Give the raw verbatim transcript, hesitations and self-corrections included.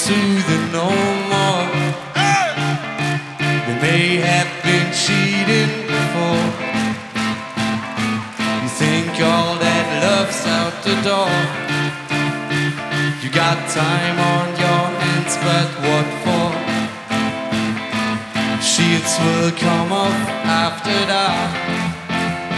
soothing no more. They may have been cheating before. You think all that love's out the door. You got time on your hands, but what for? Sheets will come off after dark.